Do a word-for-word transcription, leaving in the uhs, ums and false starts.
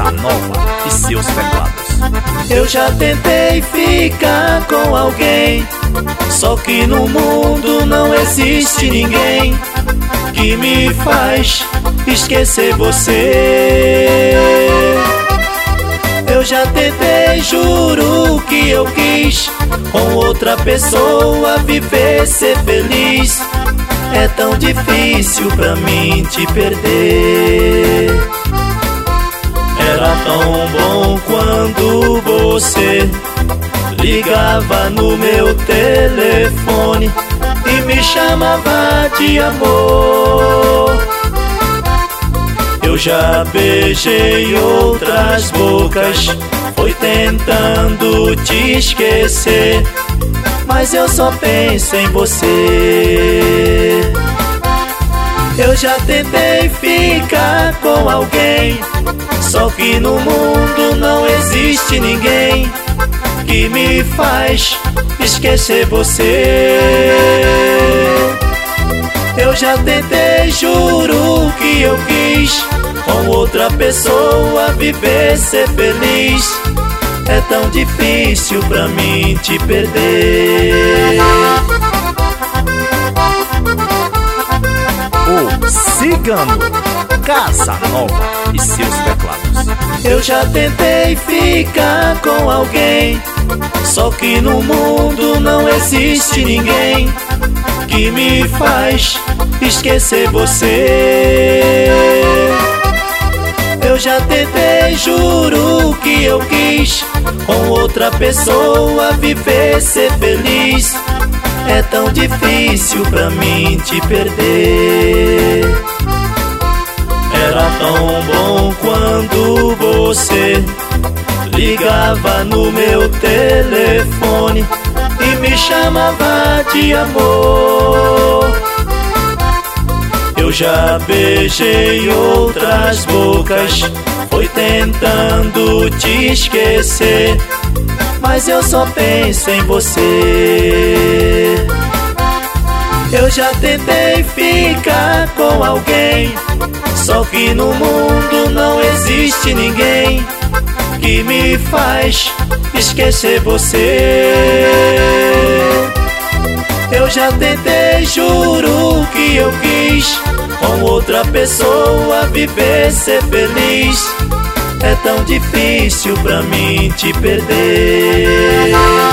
Nova e seus teclados. Eu já tentei ficar com alguém, só que no mundo não existe ninguém que me faz esquecer você. Eu já tentei, juro que eu quis com outra pessoa viver, ser feliz. É tão difícil pra mim te perder. Era tão bom quando você ligava no meu telefone e me chamava de amor. Eu já beijei outras bocas, foi tentando te esquecer, mas eu só penso em você. Eu já tentei ficar com alguém, só que no mundo não existe ninguém que me faz esquecer você. Eu já tentei, juro que eu quis com outra pessoa viver, ser feliz. É tão difícil pra mim te perder. O Cigano, Casa Nova e seus teclados. Eu já tentei ficar com alguém, só que no mundo não existe ninguém que me faz esquecer você. Eu já tentei, juro que eu quis com outra pessoa viver, ser feliz. É tão difícil pra mim te perder. Era tão bom quando você ligava no meu telefone e me chamava de amor. Eu já beijei outras bocas, foi tentando te esquecer, mas eu só penso em você. Eu já tentei ficar com alguém, só que no mundo não existe ninguém que me faz esquecer você. Eu já tentei, juro que eu quis com outra pessoa viver, ser feliz. É tão difícil pra mim te perder.